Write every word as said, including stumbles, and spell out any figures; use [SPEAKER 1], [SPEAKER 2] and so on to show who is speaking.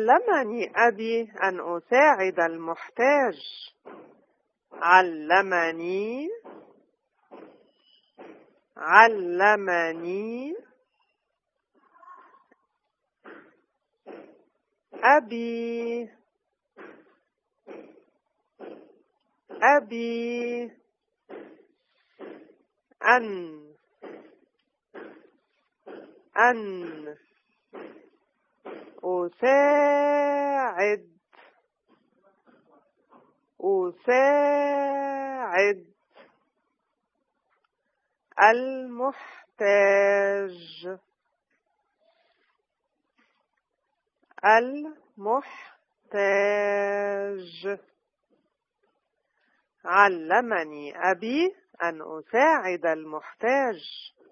[SPEAKER 1] علمني أبي أن أساعد المحتاج. علمني علمني أبي أبي أن أن أساعد أساعد المحتاج المحتاج. علمني أبي أن أساعد المحتاج.